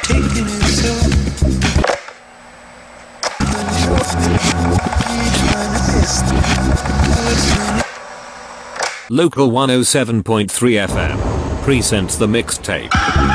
taking it slow. Local 107.3 FM presents the mixtape.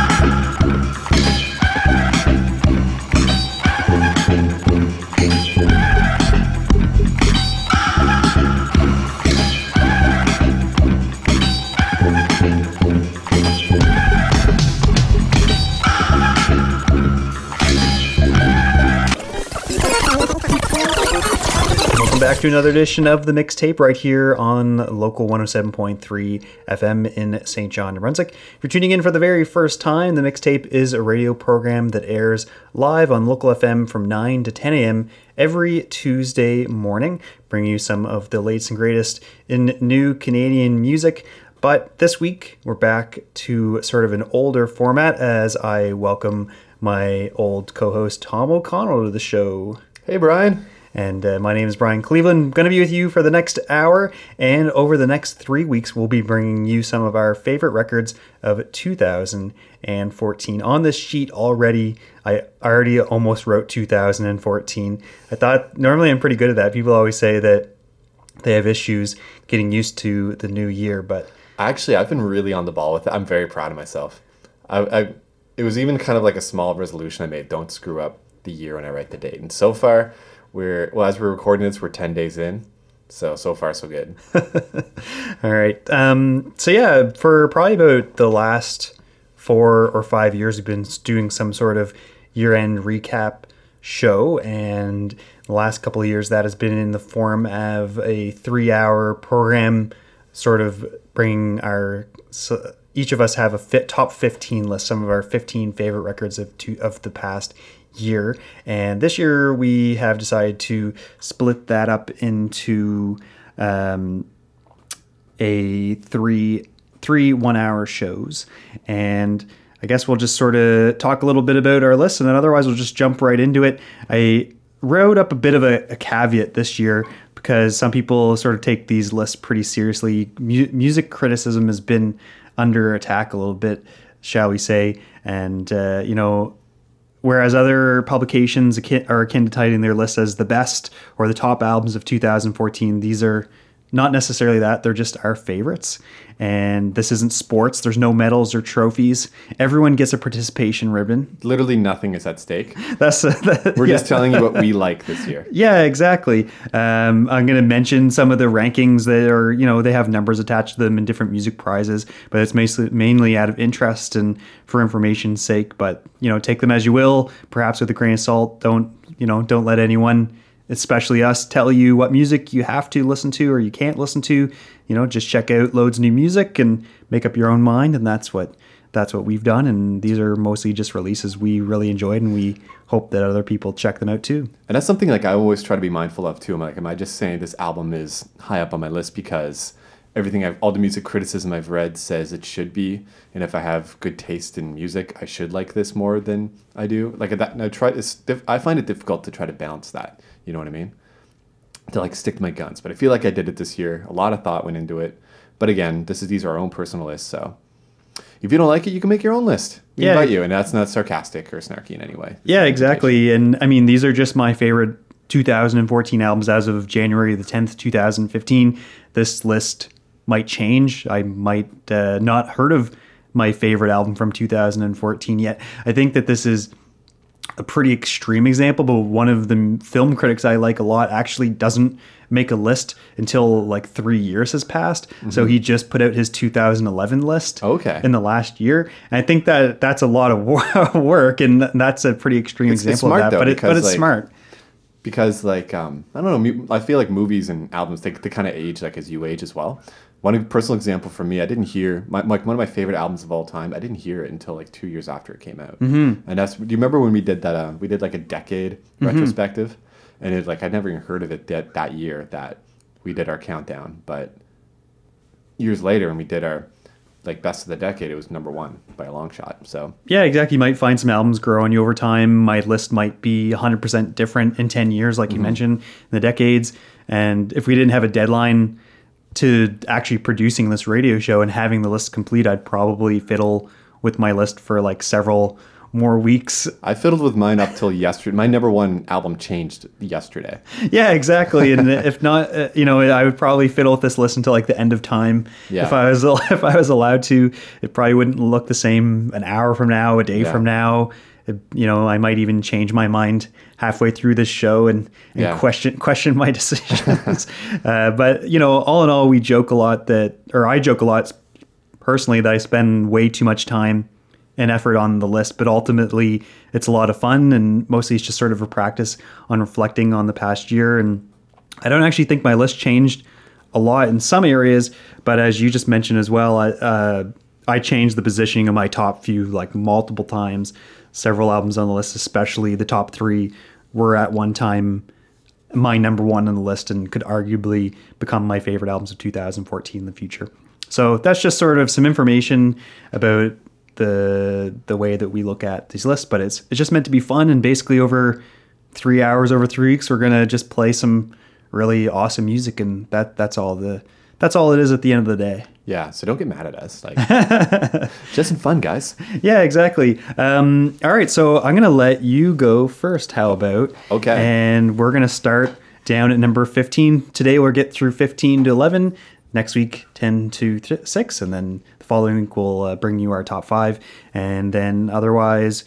Back to another edition of the mixtape right here on Local 107.3 FM in St. John, New Brunswick. If you're tuning in for the very first time, the mixtape is a radio program that airs live on Local FM from 9 to 10 a.m. every Tuesday morning, bringing you some of the latest and greatest in new Canadian music. But this week, we're back to sort of an older format as I welcome my old co-host Tom O'Connell to the show. Hey, Brian. And my name is Brian Cleveland. I'm going to be with you for the next hour, and over the next 3 weeks, we'll be bringing you some of our favorite records of 2014. On this sheet already, I already almost wrote 2014. I thought, normally I'm pretty good at that. People always say that they have issues getting used to the new year, but... Actually, I've been really on the ball with it. I'm very proud of myself. It was even kind of like a small resolution I made. Don't screw up the year when I write the date. And so far... as we're recording this, we're 10 days in. So far, so good. All right. So yeah, for probably about the last 4 or 5 years, we've been doing some sort of year-end recap show. And the last couple of years, that has been in the form of a 3-hour program, sort of bringing each of us have a top 15 list, some of our 15 favorite records of the past year. And this year we have decided to split that up into a three 1-hour shows. And I guess we'll just sort of talk a little bit about our list, and then otherwise we'll just jump right into it. I wrote up a bit of a caveat this year because some people sort of take these lists pretty seriously. Music criticism has been under attack a little bit, shall we say. And, whereas other publications are akin to titling their lists as the best or the top albums of 2014, these are not necessarily that. They're just our favorites. And this isn't sports. There's no medals or trophies. Everyone gets a participation ribbon. Literally nothing is at stake. We're just telling you what we like this year. Yeah, exactly. I'm going to mention some of the rankings that are, they have numbers attached to them in different music prizes, but it's mainly out of interest and for information's sake. But, take them as you will, perhaps with a grain of salt. Don't let anyone, especially us, tell you what music you have to listen to or you can't listen to. Just check out loads of new music and make up your own mind, and that's what we've done. And these are mostly just releases we really enjoyed, and we hope that other people check them out too. And that's something like I always try to be mindful of too. I'm like, am I just saying this album is high up on my list because all the music criticism I've read says it should be, and if I have good taste in music, I should like this more than I do. Like that, and I find it difficult to try to balance that. You know what I mean? To stick to my guns. But I feel like I did it this year. A lot of thought went into it. But again, these are our own personal lists. So if you don't like it, you can make your own list. We invite you, and that's not sarcastic or snarky in any way. Yeah, exactly. And I mean, these are just my favorite 2014 albums as of January the 10th, 2015. This list might change. I might not heard of my favorite album from 2014 yet. I think that this is a pretty extreme example, but one of the film critics I like a lot actually doesn't make a list until 3 years has passed. Mm-hmm. So he just put out his 2011 list in the last year. And I think that that's a lot of work, and that's a pretty extreme example of that. Though, but it's smart. Because I don't know, I feel like movies and albums, they kind of age as you age as well. One personal example for me, I didn't hear one of my favorite albums of all time. I didn't hear it until 2 years after it came out. Mm-hmm. And do you remember when we did that? We did a decade retrospective, and it I'd never even heard of it that year that we did our countdown. But years later, when we did our best of the decade, it was number one by a long shot. So yeah, exactly. You might find some albums grow on you over time. My list might be 100% different in 10 years, like you mentioned, in the decades. And if we didn't have a deadline to actually producing this radio show and having the list complete, I'd probably fiddle with my list for several more weeks. I fiddled with mine up till yesterday. My number one album changed yesterday. Yeah, exactly. And if not, I would probably fiddle with this list until like the end of time. Yeah. If I was allowed to, it probably wouldn't look the same an hour from now, a day from now. I might even change my mind halfway through this show and question my decisions. But all in all, I joke a lot personally that I spend way too much time and effort on the list, but ultimately it's a lot of fun, and mostly it's just sort of a practice on reflecting on the past year. And I don't actually think my list changed a lot in some areas, but as you just mentioned as well, I changed the positioning of my top few like multiple times. Several albums on the list, especially the top 3, were at one time my number 1 on the list and could arguably become my favorite albums of 2014 in the future. So that's just sort of some information about the way that we look at these lists, but it's just meant to be fun. And basically over 3 hours, over 3 weeks, we're gonna just play some really awesome music, and that's all it is at the end of the day. Yeah, so don't get mad at us. Like, just some fun, guys. Yeah, exactly. All right, so I'm going to let you go first. How about? Okay. And we're going to start down at number 15. Today we'll get through 15 to 11. Next week, 10 to 6. And then the following week we'll bring you our top 5. And then otherwise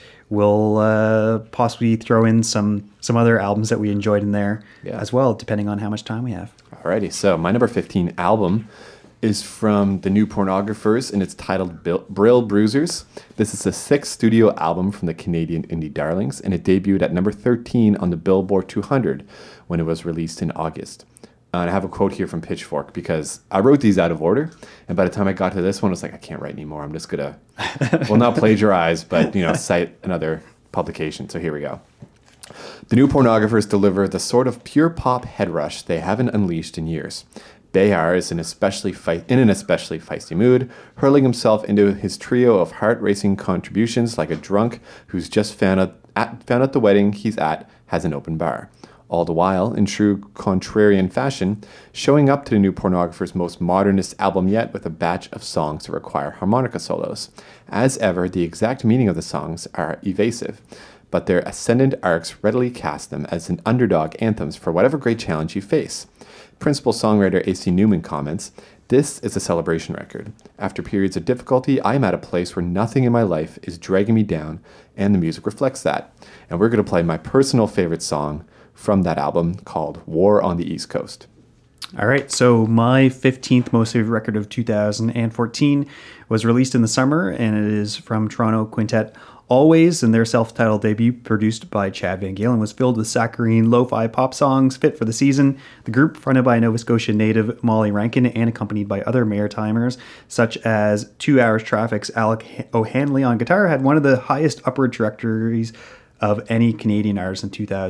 we'll possibly throw in some other albums that we enjoyed in there as well, depending on how much time we have. Alrighty, so my number 15 album is from the New Pornographers, and it's titled Brill Bruisers. This is the 6th studio album from the Canadian indie darlings, and it debuted at number 13 on the Billboard 200 when it was released in August. And I have a quote here from Pitchfork, because I wrote these out of order, and by the time I got to this one, I was like, I can't write anymore. I'm just going to, well, not plagiarize, but cite another publication. So here we go. The New Pornographers deliver the sort of pure pop head rush they haven't unleashed in years. Bayard is in an especially feisty mood, hurling himself into his trio of heart-racing contributions like a drunk who's just found out the wedding he's at has an open bar. All the while, in true contrarian fashion, showing up to the New Pornographers' most modernist album yet with a batch of songs that require harmonica solos. As ever, the exact meaning of the songs are evasive, but their ascendant arcs readily cast them as an underdog anthems for whatever great challenge you face. Principal songwriter A.C. Newman comments, "This is a celebration record. After periods of difficulty, I am at a place where nothing in my life is dragging me down, and the music reflects that." And we're going to play my personal favorite song from that album called War on the East Coast. All right, so my 15th most favorite record of 2014 was released in the summer, and it is from Toronto quintet Always, and their self-titled debut, produced by Chad Van Galen, was filled with saccharine lo-fi pop songs fit for the season. The group, fronted by Nova Scotia native Molly Rankin and accompanied by other Maritimers, such as 2 Hours Traffic's Alec O'Hanley on guitar, had one of the highest upward trajectories of any Canadian artist in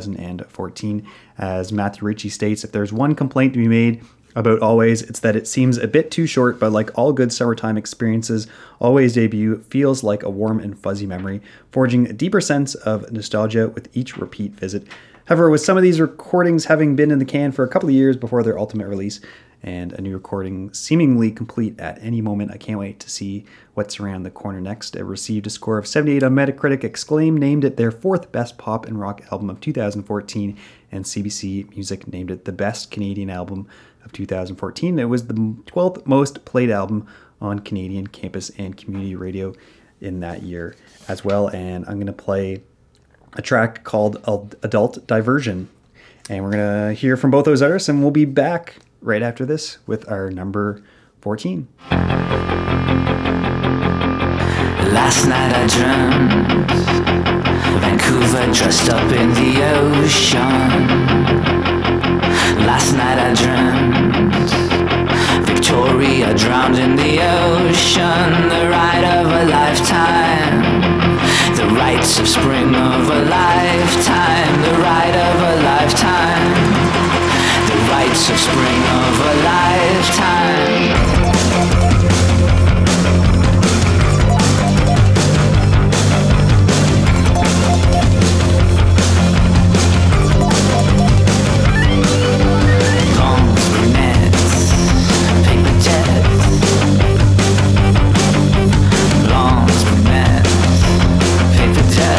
2014. As Matthew Ritchie states, if there's one complaint to be made about Always, it's that it seems a bit too short, but like all good summertime experiences, Always debut feels like a warm and fuzzy memory, forging a deeper sense of nostalgia with each repeat visit. However, with some of these recordings having been in the can for a couple of years before their ultimate release, and a new recording seemingly complete at any moment, I can't wait to see what's around the corner next. It received a score of 78 on Metacritic, Exclaim named it their 4th best pop and rock album of 2014, and CBC Music named it the best Canadian album of 2014. It was the 12th most played album on Canadian campus and community radio in that year as well. And I'm going to play a track called Adult Diversion. And we're going to hear from both those artists, and we'll be back right after this with our number 14. Last night I dreamt Vancouver dressed up in the ocean. Last night I dreamt Victoria drowned in the ocean. The ride of a lifetime, the rites of spring of a lifetime, the ride of a lifetime, the rites of spring of a lifetime. Paper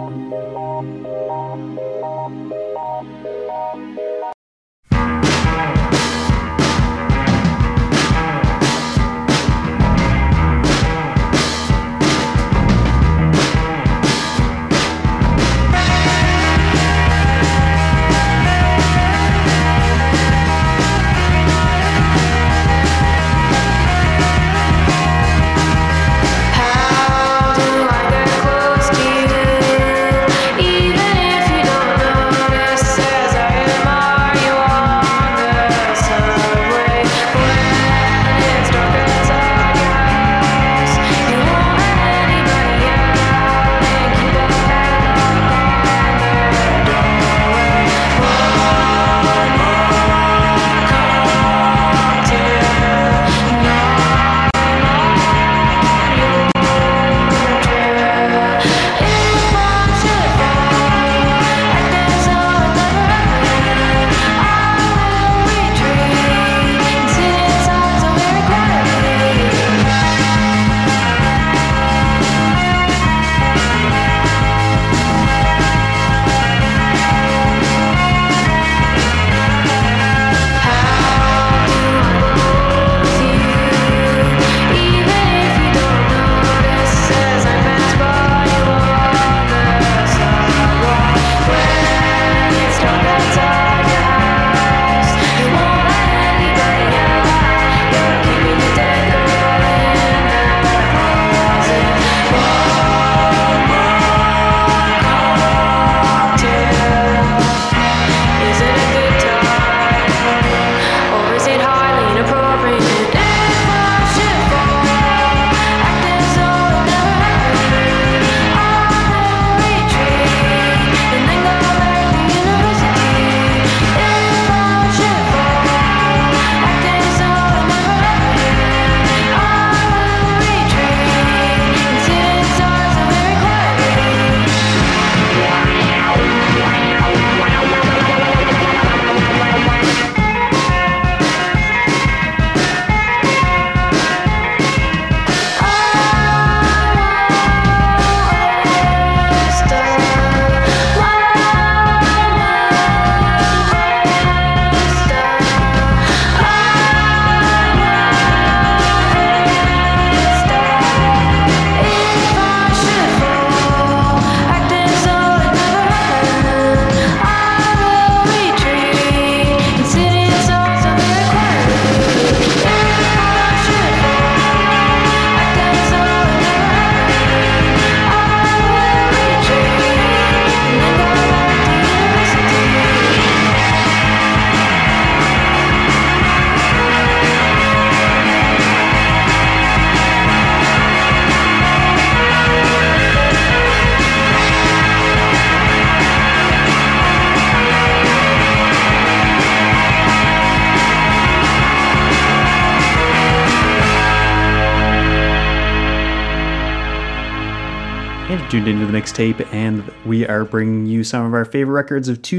Tuned into the mixtape, and we are bringing you some of our favorite records of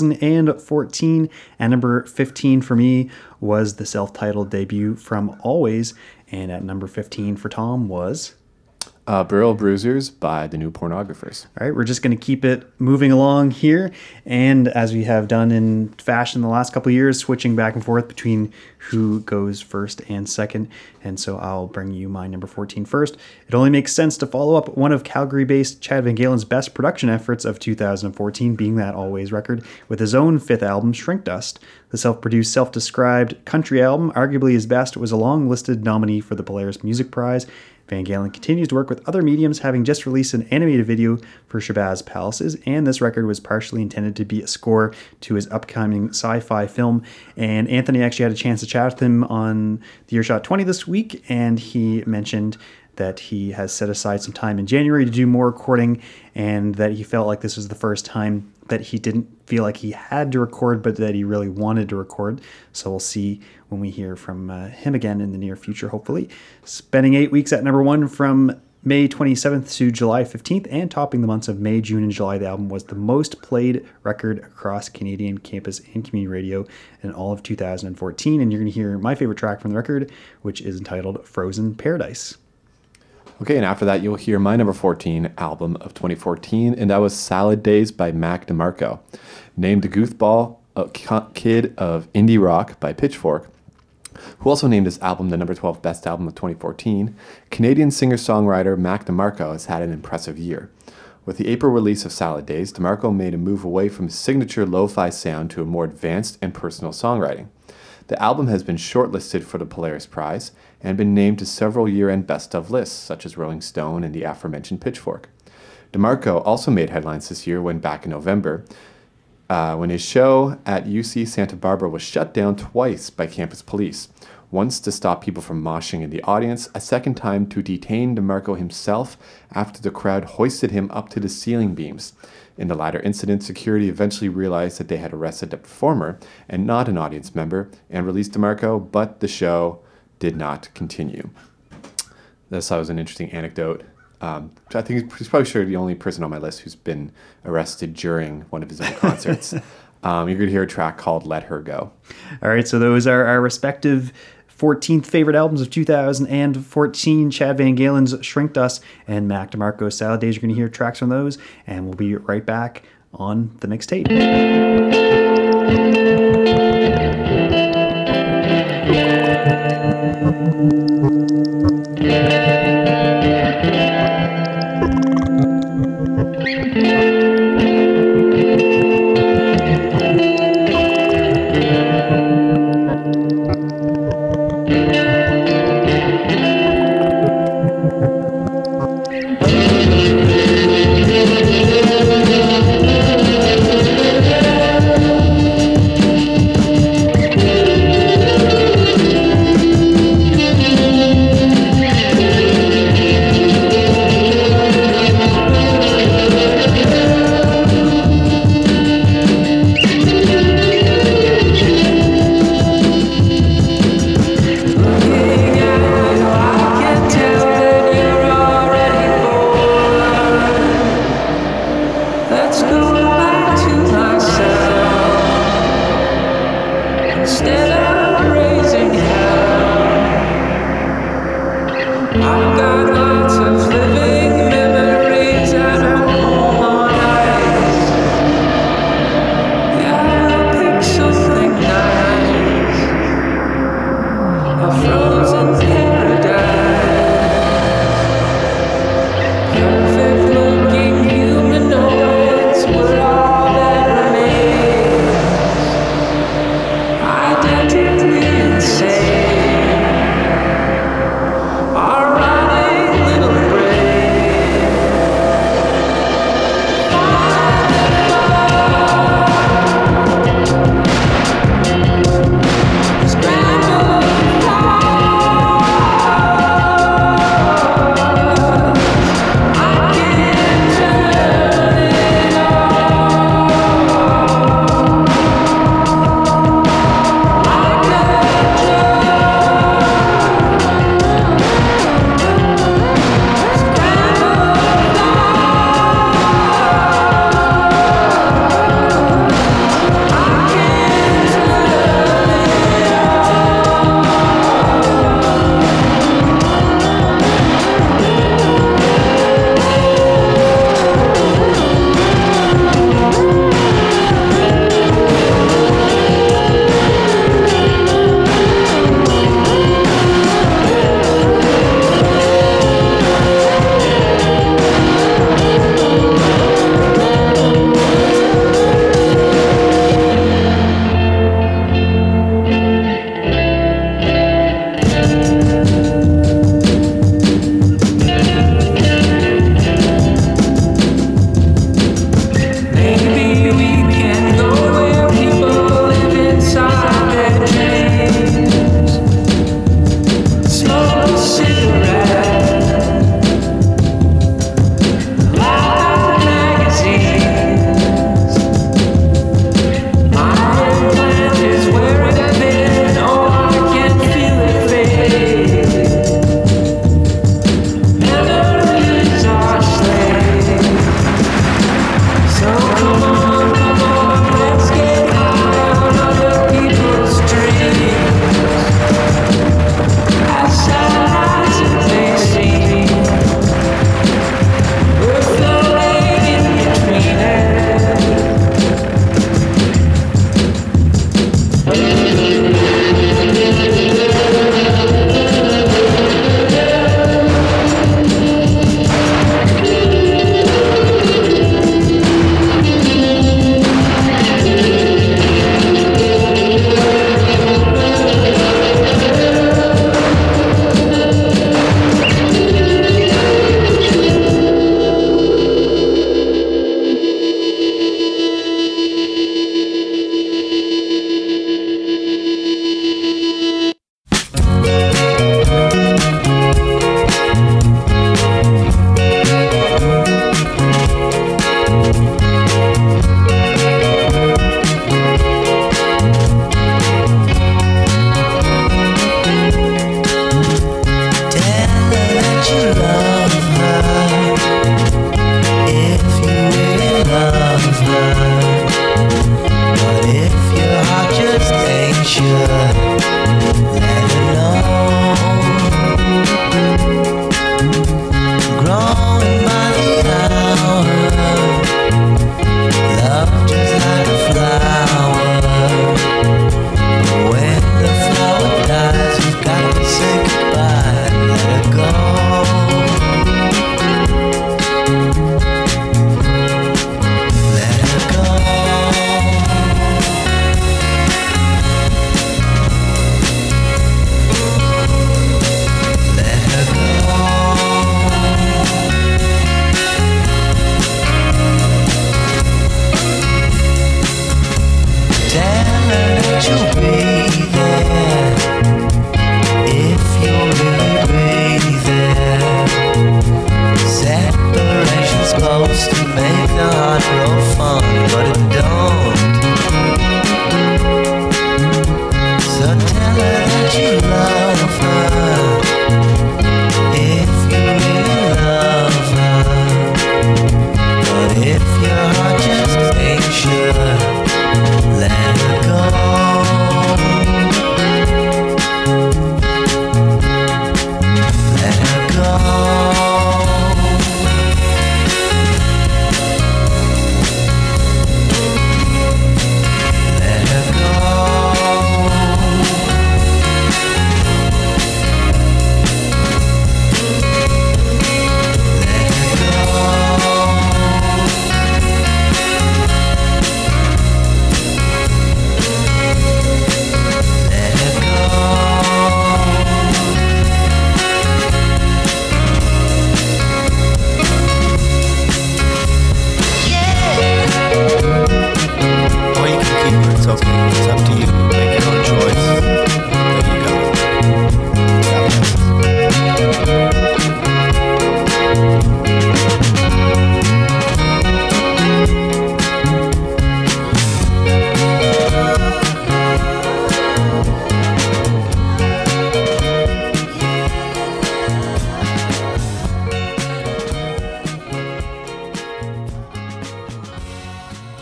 2014. And number 15 for me was the self-titled debut from Always, and at number 15 for Tom was Burial Bruisers by the New Pornographers. All right, we're just going to keep it moving along here, and as we have done in fashion the last couple of years, switching back and forth between who goes first and second, and so I'll bring you my number 14 first. It only makes sense to follow up one of Calgary-based Chad Van Galen's best production efforts of 2014, being that Always record, with his own fifth album, Shrink Dust. The self-produced, self-described country album, arguably his best, was a long-listed nominee for the Polaris Music Prize. Van Galen continues to work with other mediums, having just released an animated video for Shabazz Palaces, and this record was partially intended to be a score to his upcoming sci-fi film. And Anthony actually had a chance to chat with him on the Earshot 20 this week, and he mentioned that he has set aside some time in January to do more recording, and that he felt like this was the first time that he didn't feel like he had to record, but that he really wanted to record. So we'll see when we hear from him again in the near future, hopefully. Spending 8 weeks at number one from May 27th to July 15th, and topping the months of May, June, and July, the album was the most played record across Canadian campus and community radio in all of 2014. And you're going to hear my favorite track from the record, which is entitled Frozen Paradise. Okay, and after that, you'll hear my number 14 album of 2014, and that was Salad Days by Mac DeMarco. Named the goofball kid of indie rock by Pitchfork, who also named this album the number 12 best album of 2014, Canadian singer-songwriter Mac DeMarco has had an impressive year. With the April release of Salad Days, DeMarco made a move away from his signature lo-fi sound to a more advanced and personal songwriting. The album has been shortlisted for the Polaris Prize and been named to several year-end best-of lists, such as Rolling Stone and the aforementioned Pitchfork. DeMarco also made headlines this year when, back in November, when his show at UC Santa Barbara was shut down twice by campus police, once to stop people from moshing in the audience, a second time to detain DeMarco himself after the crowd hoisted him up to the ceiling beams. In the latter incident, security eventually realized that they had arrested the performer and not an audience member and released DeMarco, but the show did not continue. This was an interesting anecdote. I think he's probably sure the only person on my list who's been arrested during one of his own concerts. You're going to hear a track called Let Her Go. All right, so those are our respective 14th favorite albums of 2014, Chad Van Galen's Shrink Dust and Mac DeMarco's Salad Days. You're going to hear tracks from those, and we'll be right back on the mixtape.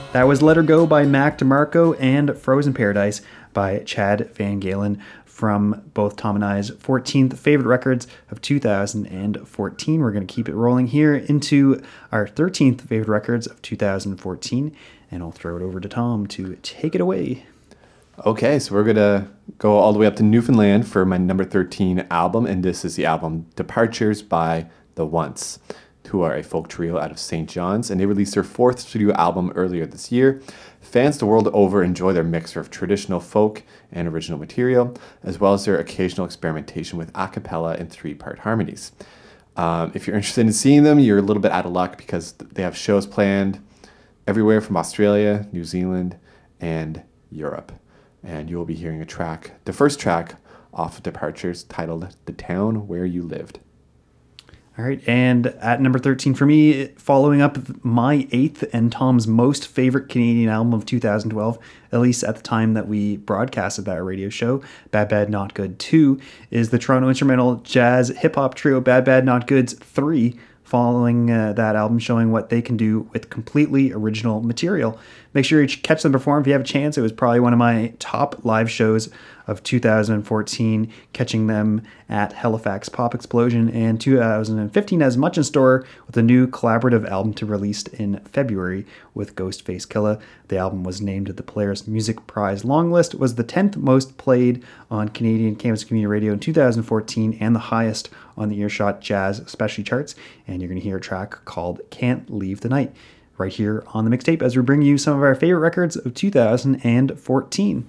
That was Let Her Go by Mac DeMarco and Frozen Paradise by Chad Van Galen from both Tom and I's 14th favorite records of 2014. We're going to keep it rolling here into our 13th favorite records of 2014, and I'll throw it over to Tom to take it away. Okay, so we're going to go all the way up to Newfoundland for my number 13 album, and this is the album Departures by The Once, who are a folk trio out of St. John's, and they released their 4th studio album earlier this year. Fans the world over enjoy their mixture of traditional folk and original material, as well as their occasional experimentation with a cappella and 3-part harmonies. If you're interested in seeing them, you're a little bit out of luck because they have shows planned everywhere from Australia, New Zealand, and Europe. And you'll be hearing the first track off of Departures, titled The Town Where You Lived. All right, and at number 13 for me, following up my 8th and Tom's most favorite Canadian album of 2012, at least at the time that we broadcasted that radio show, Bad Bad Not Good 2, is the Toronto instrumental jazz hip-hop trio Bad Bad Not Goods 3, following that album, showing what they can do with completely original material. Make sure you catch them perform if you have a chance. It was probably one of my top live shows of 2014, catching them at Halifax Pop Explosion, and 2015 has much in store with a new collaborative album to release in February with Ghostface Killah. The album was named the Polaris Music Prize long list, was the 10th most played on Canadian Campus Community Radio in 2014, and the highest on the Earshot Jazz Specialty Charts. And you're going to hear a track called Can't Leave the Night right here on the mixtape as we bring you some of our favorite records of 2014.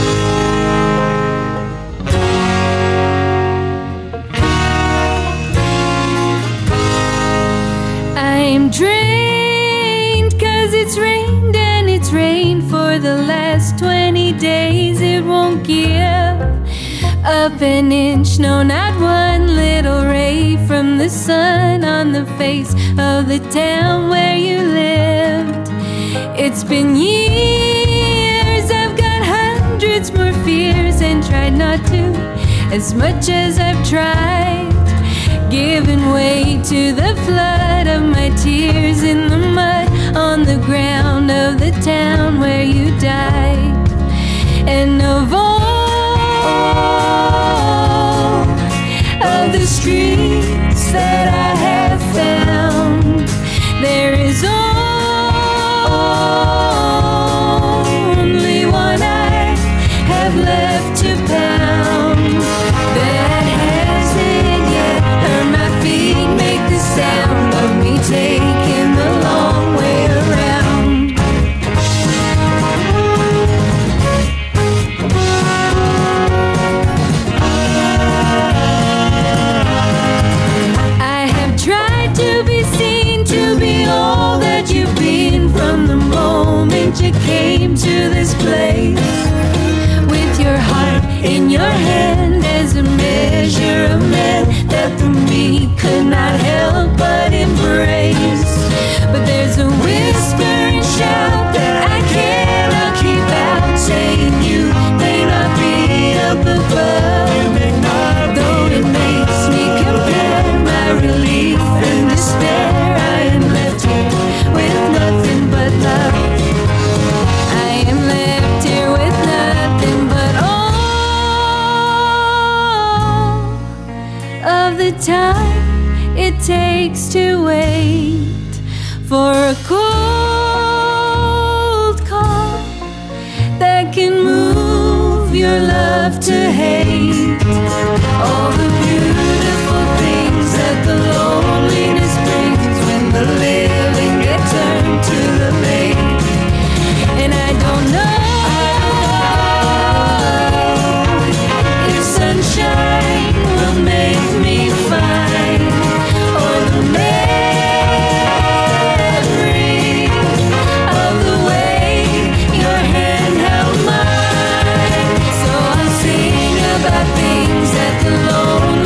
I'm drained 'cause it's rained and it's rained for the last 20 days. It won't give up an inch, no, not one little ray from the sun on the face of the town where you lived. It's been years, I've got hundreds more fears and tried not to, as much as I've tried, giving way to the flood of my tears in the mud on the ground of the town where you died. And of all of the streets that I have found, there is only one I have left to pound that hasn't yet heard my feet make the sound of me taking the long way around. I have tried to be seen, to be all that you've been from the moment you came to this place, with your heart in your hand as a measure of man that the me could not help but embrace. But there's a whisper and shout that I cannot keep out, saying you may not be up above, though it makes me compare my relief and despair. I am left here with nothing but love. I am left here with nothing but all of the time it takes to wait for a cold call that can move your love to hate. All the beautiful things that the loneliness brings when the living get turned to the lake. And I don't know if sunshine will make me fine, or the memory of the way your hand held mine. So I'll sing about things that the lonely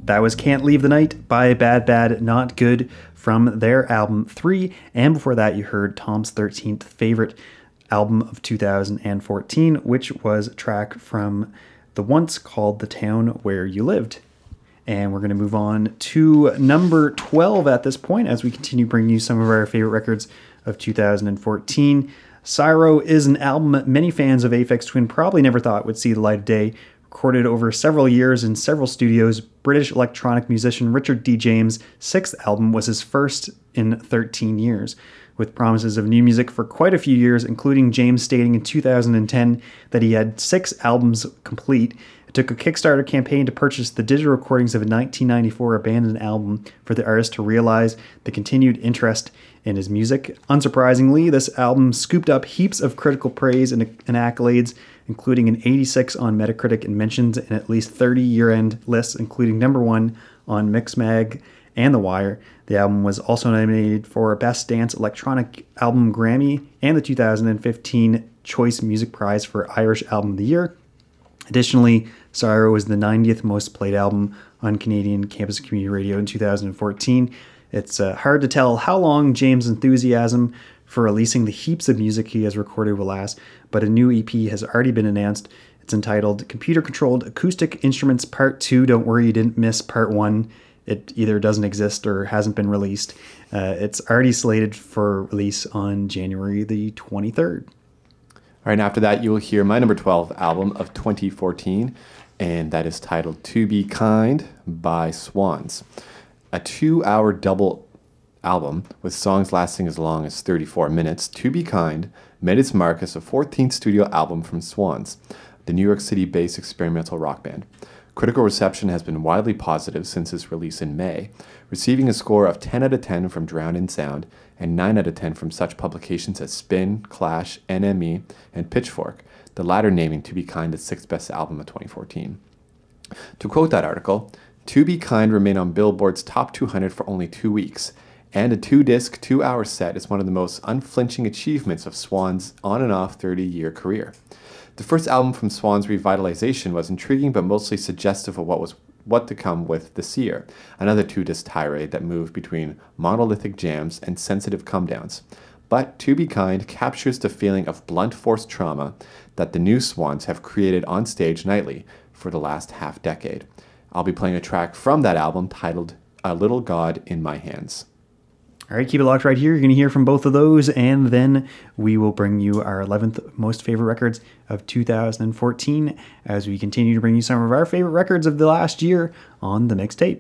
That was Can't Leave the Night by Bad Bad Not Good from their album 3. And before that, you heard Tom's 13th favorite album of 2014, which was a track from The Once called The Town Where You Lived. And we're going to move on to number 12 at this point as we continue bringing you some of our favorite records of 2014. Syro is an album many fans of Aphex Twin probably never thought would see the light of day. Recorded over several years in several studios, British electronic musician Richard D. James' sixth album was his first in 13 years, with promises of new music for quite a few years, including James stating in 2010 that he had 6 albums complete. It took a Kickstarter campaign to purchase the digital recordings of a 1994 abandoned album for the artist to realize the continued interest in his music. Unsurprisingly, this album scooped up heaps of critical praise and accolades, including an 86 on Metacritic and mentions in at least 30 year-end lists, including number 1 on Mixmag and The Wire. The album was also nominated for Best Dance Electronic Album Grammy and the 2015 Choice Music Prize for Irish Album of the Year. Additionally, Syro was the 90th most played album on Canadian campus community radio in 2014. It's hard to tell how long James' enthusiasm for releasing the heaps of music he has recorded will last, but a new EP has already been announced. It's entitled Computer Controlled Acoustic Instruments Part 2. Don't worry, you didn't miss Part 1. It either doesn't exist or hasn't been released. It's already slated for release on January the 23rd. All right, and after that, you will hear my number 12 album of 2014, and that is titled To Be Kind by Swans. A 2-hour double album with songs lasting as long as 34 minutes, To Be Kind made its mark as the 14th studio album from Swans, the New York City-based experimental rock band. Critical reception has been widely positive since its release in May, receiving a score of 10 out of 10 from Drowned in Sound and 9 out of 10 from such publications as Spin, Clash, NME, and Pitchfork, the latter naming To Be Kind its 6th best album of 2014. To quote that article, To Be Kind remained on Billboard's top 200 for only 2 weeks, and a 2-disc, 2-hour set is one of the most unflinching achievements of Swan's on and off 30-year career. The first album from Swan's revitalization was intriguing but mostly suggestive of what to come with this year, another 2-disc tirade that moved between monolithic jams and sensitive come-downs. But To Be Kind captures the feeling of blunt force trauma that the new Swans have created on stage nightly for the last half-decade. I'll be playing a track from that album titled A Little God in My Hands. All right, keep it locked right here. You're going to hear from both of those, and then we will bring you our 11th most favorite records of 2014 as we continue to bring you some of our favorite records of the last year on the mixtape.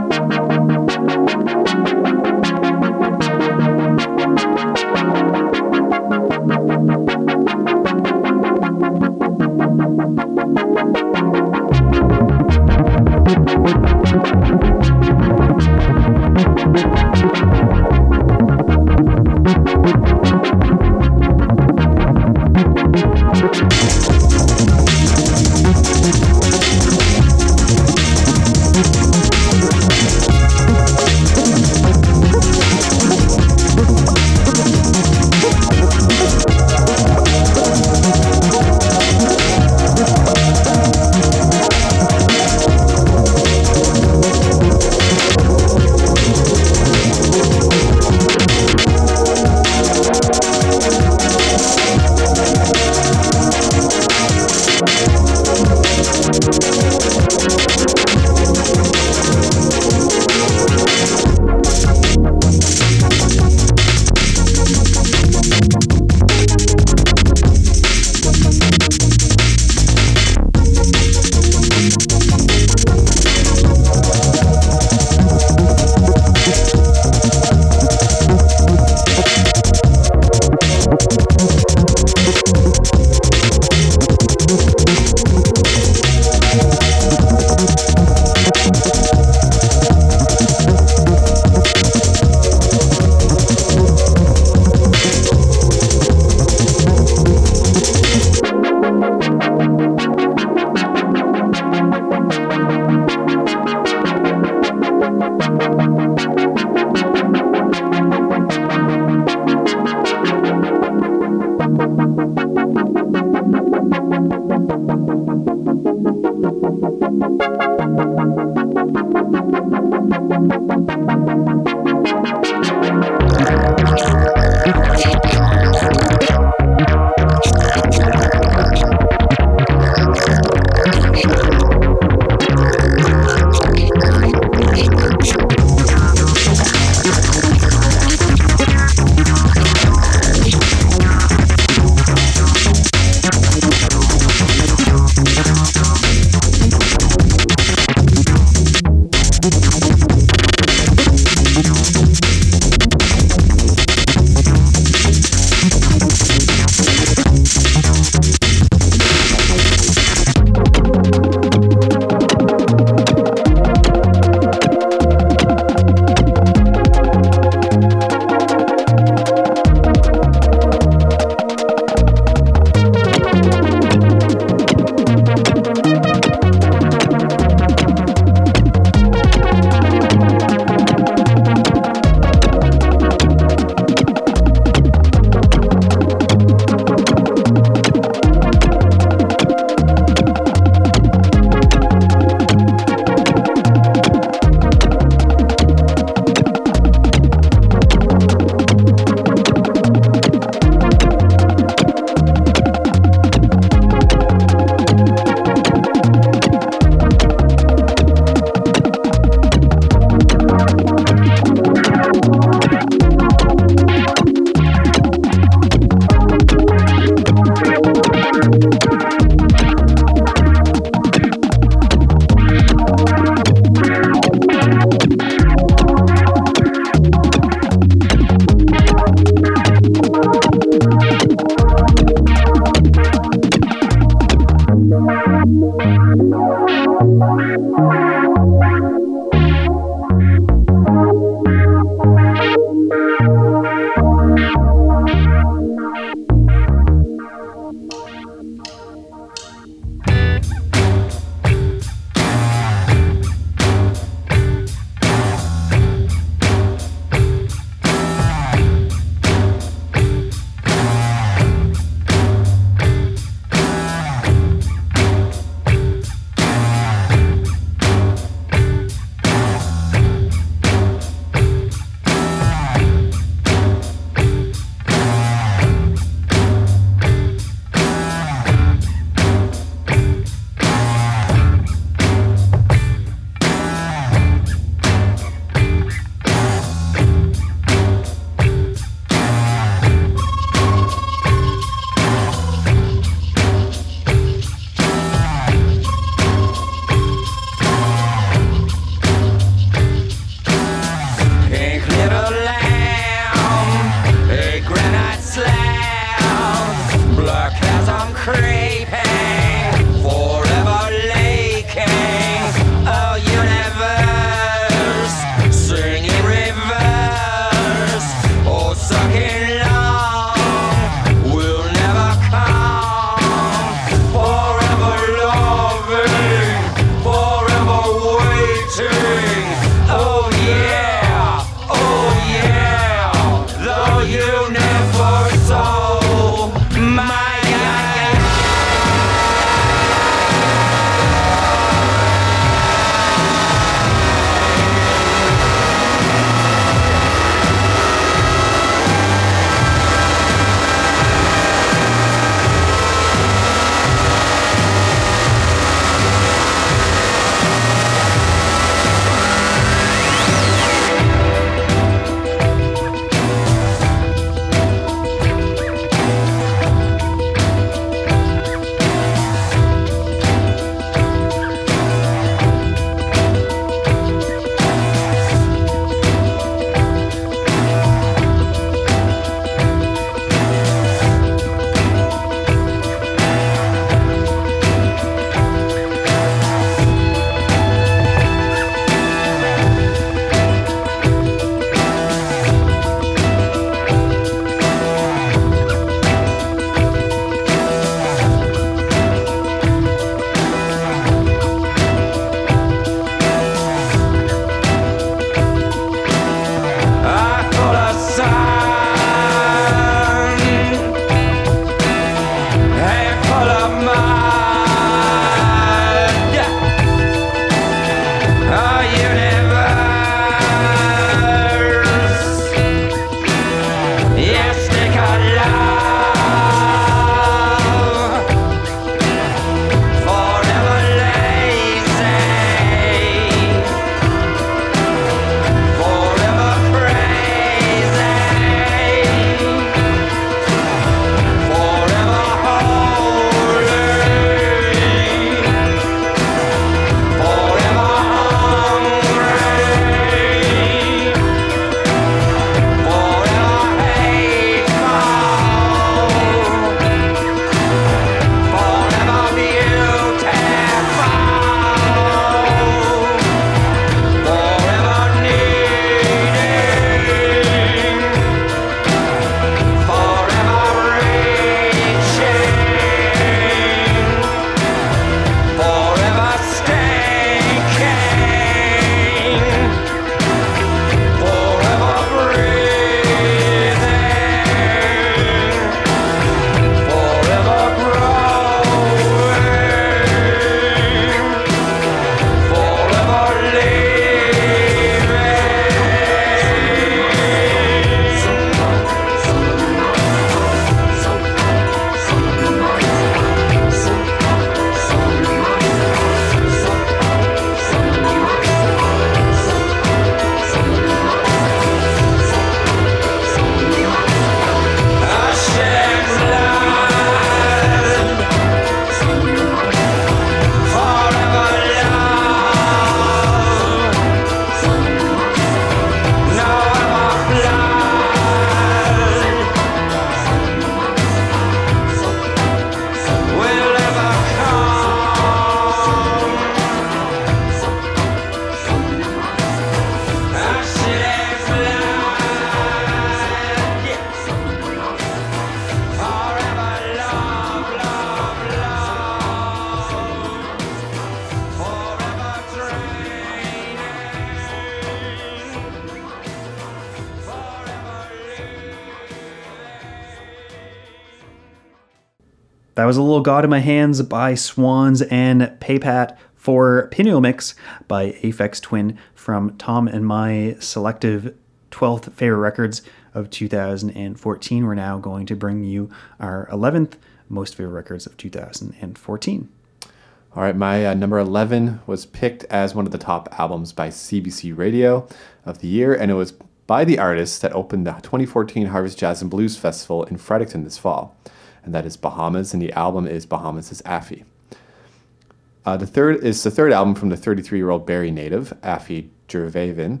That was A Little God in My Hands by Swans and Paypat for Pineal Mix by Aphex Twin from Tom and my selective 12th favorite records of 2014. We're now going to bring you our 11th most favorite records of 2014. All right, my number 11 was picked as one of the top albums by CBC Radio of the year, and it was by the artist that opened the 2014 Harvest Jazz and Blues Festival in Fredericton this fall, and that is Bahamas, and the album is Bahamas' Afi. The third is the third album from the 33-year-old Barrie native, Afi Jurvanen.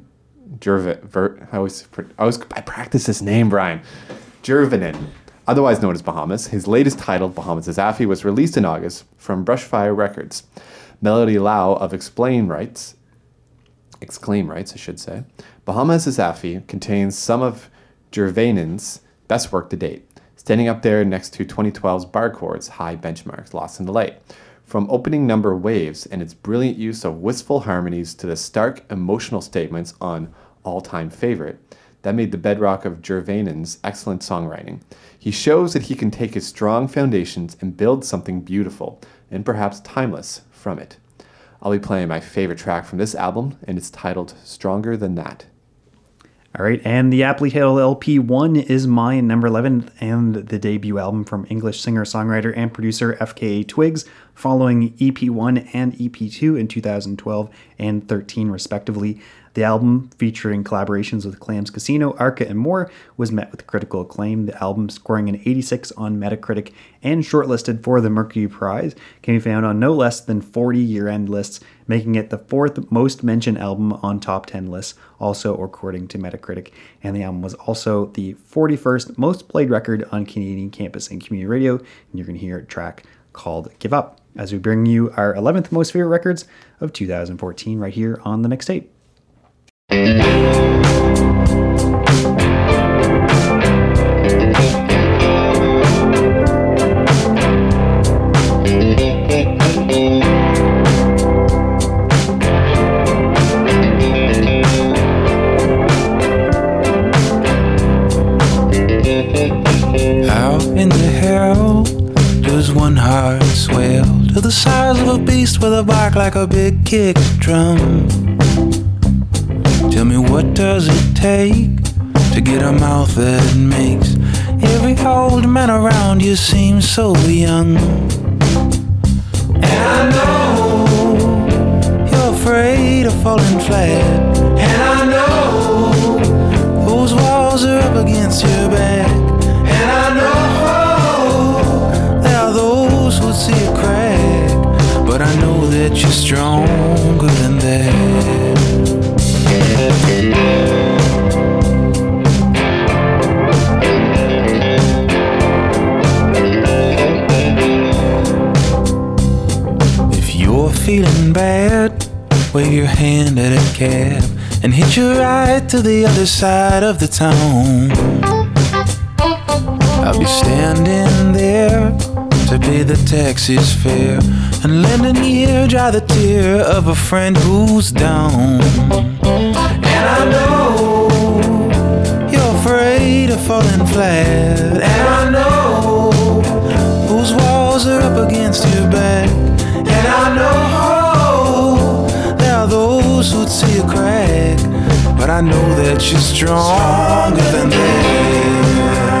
I practice this name, Brian. Jurvanen, otherwise known as Bahamas. His latest title, Bahamas' Afi, was released in August from Brushfire Records. Melody Lau of Exclaim Rights, I should say. Bahamas' Afi contains some of Jurvanen's best work to date, standing up there next to 2012's Bar Chords' high benchmarks, Lost in the Light. From opening number Waves and its brilliant use of wistful harmonies to the stark emotional statements on All-Time Favorite, that made the bedrock of Jurvanen's excellent songwriting. He shows that he can take his strong foundations and build something beautiful and perhaps timeless from it. I'll be playing my favorite track from this album, and it's titled Stronger Than That. All right, and the aptly titled LP 1 is my number 11 and the debut album from English singer-songwriter and producer FKA Twigs, following EP 1 and EP 2 in 2012 and 13 respectively. The album, featuring collaborations with Clams Casino, Arca, and more, was met with critical acclaim. The album, scoring an 86 on Metacritic and shortlisted for the Mercury Prize, can be found on no less than 40 year-end lists, making it the fourth most mentioned album on top 10 lists, also according to Metacritic. And the album was also the 41st most played record on Canadian campus and community radio. And you're going to hear a track called Give Up, as we bring you our 11th most favorite records of 2014 right here on the mixtape. How in the hell does one heart swell to the size of a beast with a bark like a big kick drum? Tell me, what does it take to get a mouth that makes every old man around you seem so young? And I know you're afraid of falling flat, and I know those walls are up against your back, and I know there are those who see a crack, but I know that you're stronger than that. If you're feeling bad, wave your hand at a cab and hitch a ride to the other side of the town. I'll be standing there to pay the taxi's fare and lend an ear, dry the tear of a friend who's down. And I know you're afraid of falling flat, and I know those walls are up against your back, and I know there are those who'd see a crack, but I know that you're stronger than that.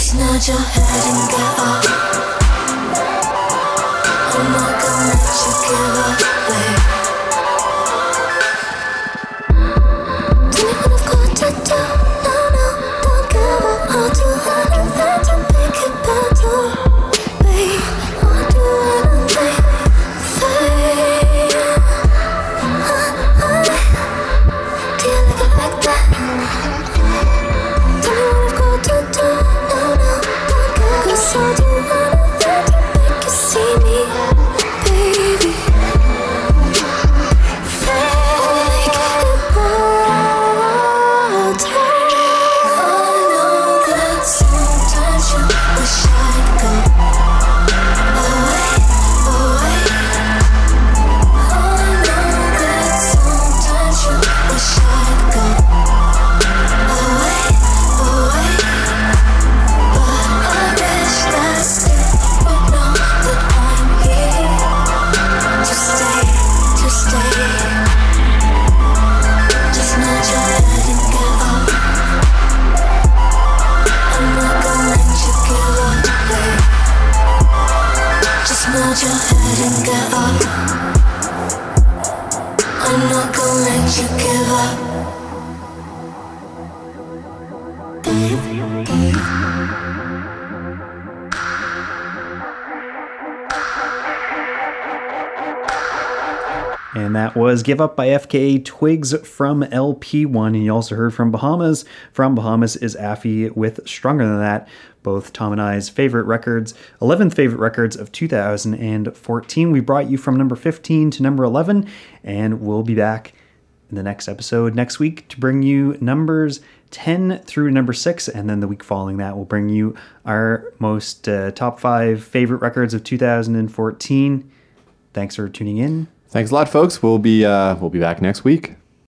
Just nod your head and get up. I'm not gonna let you give away. Tell me what I've got to do. No, no, don't give up. I'll do anything to make it better, babe. I'll do anything for you. Do you like it like that? Tell me what I've got to do. No, no, don't give up. 'Cause I'll do anything to make you see me, baby. Make it better. I know that sometimes you wish I'd go away, away. I know that sometimes you wish I'd go away, away. But I wish that you would know that I'm here to stay, to stay. Just nod your head and get up. I'm not gonna let you give up, babe. Just nod your head and get up. I'm not gonna let you give up. And that was Give Up by FKA Twigs from LP1. And you also heard from Bahamas. From Bahamas is Affy with Stronger Than That. Both Tom and I's favorite records, 11th favorite records of 2014. We brought you from number 15 to number 11. And we'll be back in the next episode next week to bring you numbers 10 through number 6. And then the week following that, we'll bring you our most top 5 favorite records of 2014. Thanks for tuning in. Thanks a lot, folks. We'll be back next week.